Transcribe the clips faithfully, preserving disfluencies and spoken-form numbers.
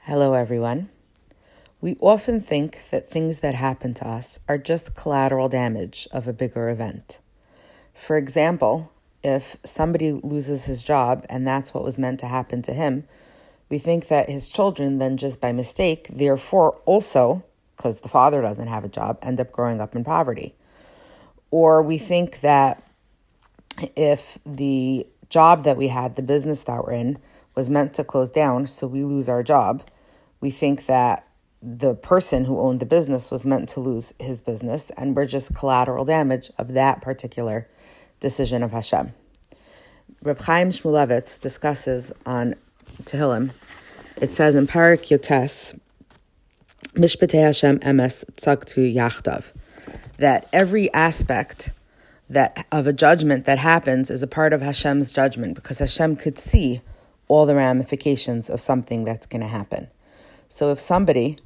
Hello, everyone. We often think that things that happen to us are just collateral damage of a bigger event. For example, if somebody loses his job and that's what was meant to happen to him, we think that his children then just by mistake, therefore also, because the father doesn't have a job, end up growing up in poverty. Or we think that if the job that we had, the business that we're in, was meant to close down, so we lose our job, we think that the person who owned the business was meant to lose his business, and we're just collateral damage of that particular decision of Hashem. Reb Chaim Shmulevitz discusses on Tehillim. It says in Parak Yotes, Mishpatei Hashem emes tzagtu yachdav, that every aspect that of a judgment that happens is a part of Hashem's judgment, because Hashem could see all the ramifications of something that's going to happen. So if somebody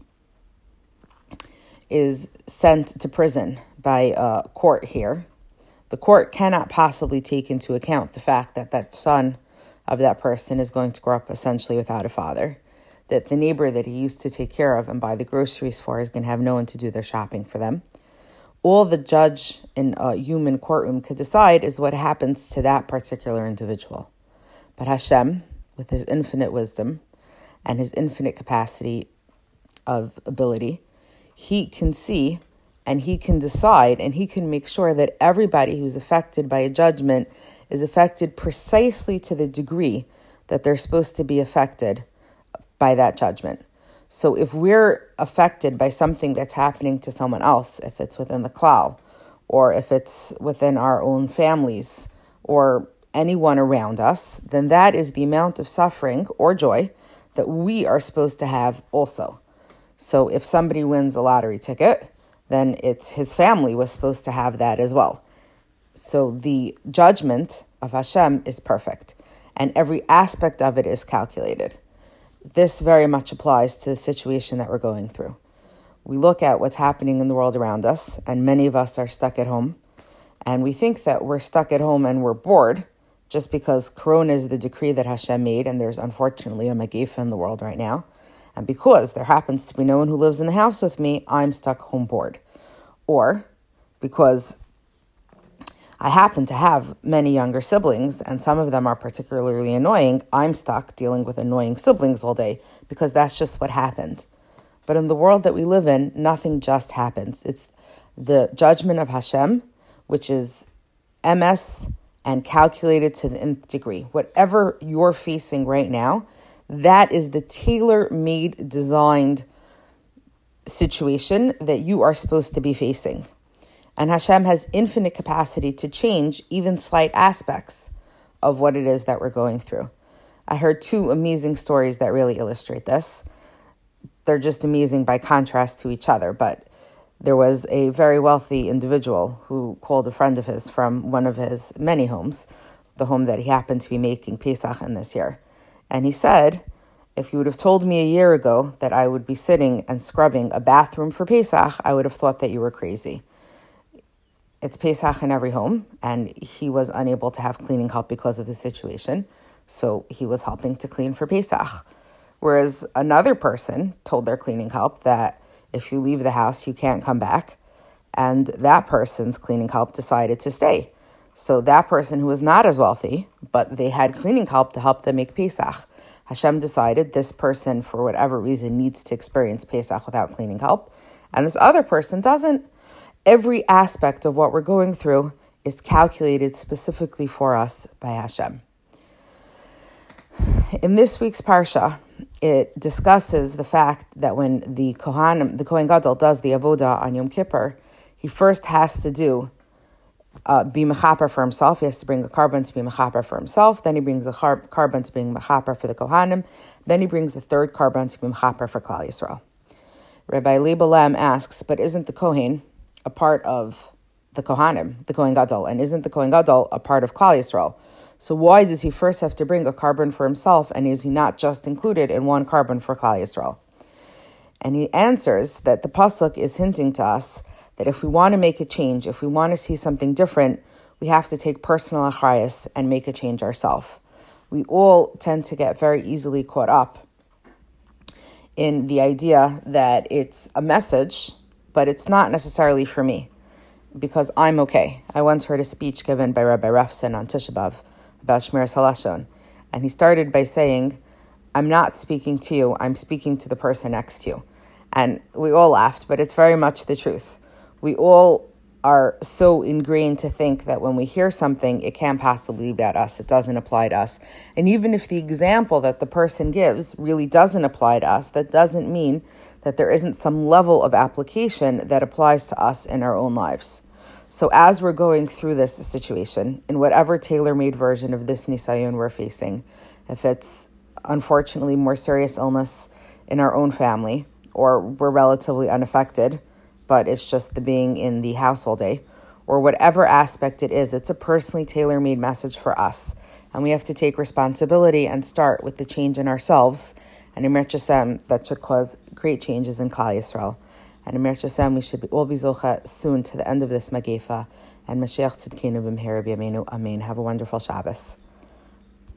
is sent to prison by a court here, the court cannot possibly take into account the fact that that son of that person is going to grow up essentially without a father, that the neighbor that he used to take care of and buy the groceries for is going to have no one to do their shopping for them. All the judge in a human courtroom could decide is what happens to that particular individual. But Hashem, with his infinite wisdom and his infinite capacity of ability, he can see and he can decide and he can make sure that everybody who's affected by a judgment is affected precisely to the degree that they're supposed to be affected by that judgment. So if we're affected by something that's happening to someone else, if it's within the klal, or if it's within our own families, or anyone around us, then that is the amount of suffering or joy that we are supposed to have also. So if somebody wins a lottery ticket, then it's his family was supposed to have that as well. So the judgment of Hashem is perfect, and every aspect of it is calculated. This very much applies to the situation that we're going through. We look at what's happening in the world around us, and many of us are stuck at home, and we think that we're stuck at home and we're bored just because Corona is the decree that Hashem made, and there's unfortunately a Megeifa in the world right now. And because there happens to be no one who lives in the house with me, I'm stuck home bored. Or because I happen to have many younger siblings, and some of them are particularly annoying, I'm stuck dealing with annoying siblings all day, because that's just what happened. But in the world that we live in, nothing just happens. It's the judgment of Hashem, which is M S and calculated to the nth degree. Whatever you're facing right now, that is the tailor-made, designed situation that you are supposed to be facing. And Hashem has infinite capacity to change even slight aspects of what it is that we're going through. I heard two amazing stories that really illustrate this. They're just amazing by contrast to each other, but there was a very wealthy individual who called a friend of his from one of his many homes, the home that he happened to be making Pesach in this year. And he said, if you would have told me a year ago that I would be sitting and scrubbing a bathroom for Pesach, I would have thought that you were crazy. It's Pesach in every home, and he was unable to have cleaning help because of the situation, so he was helping to clean for Pesach. Whereas another person told their cleaning help that if you leave the house, you can't come back, and that person's cleaning help decided to stay. So that person who was not as wealthy, but they had cleaning help to help them make Pesach, Hashem decided this person, for whatever reason, needs to experience Pesach without cleaning help, and this other person doesn't. Every aspect of what we're going through is calculated specifically for us by Hashem. In this week's Parsha, it discusses the fact that when the Kohen, the Kohen Gadol does the Avodah on Yom Kippur, he first has to do uh, be mechaper for himself. He has to bring a carbon to be mechaper for himself. Then he brings a car- carbon to be mechaper for the Kohanim. Then he brings a third carbon to be mechaper for Klal Yisrael. Rabbi Leibalem asks, but isn't the Kohen a part of the Kohanim, the Kohen Gadol, and isn't the Kohen Gadol a part of Klal Yisrael? So why does he first have to bring a carbon for himself, and is he not just included in one carbon for Klal Yisrael? And he answers that the pasuk is hinting to us that if we want to make a change, if we want to see something different, we have to take personal achrayus and make a change ourselves. We all tend to get very easily caught up in the idea that it's a message, but it's not necessarily for me, because I'm okay. I once heard a speech given by Rabbi Refson on Tisha B'Av about Shmiras HaLashon, and he started by saying, I'm not speaking to you, I'm speaking to the person next to you. And we all laughed, but it's very much the truth. We all are so ingrained to think that when we hear something, it can't possibly be about us. It doesn't apply to us. And even if the example that the person gives really doesn't apply to us, that doesn't mean that there isn't some level of application that applies to us in our own lives. So as we're going through this situation, in whatever tailor-made version of this nisayon we're facing, if it's unfortunately more serious illness in our own family, or we're relatively unaffected, but it's just the being in the house all day, or whatever aspect it is, it's a personally tailor-made message for us. And we have to take responsibility and start with the change in ourselves. And Emir Chasem, that should cause great changes in Klal Yisrael. And Emir Chasem, we should all be zocha soon to the end of this Magefa. And Mashiach Tzidkenu B'mhera B'yameinu. Amen. Have a wonderful Shabbos.